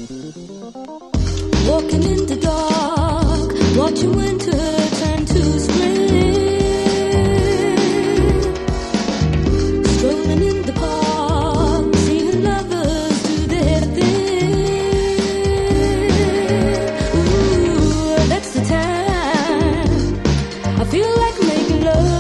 Walking in the dark, watching winter turn to spring. Strolling in the park, seeing lovers do their thing. Ooh, that's the time I feel like making love.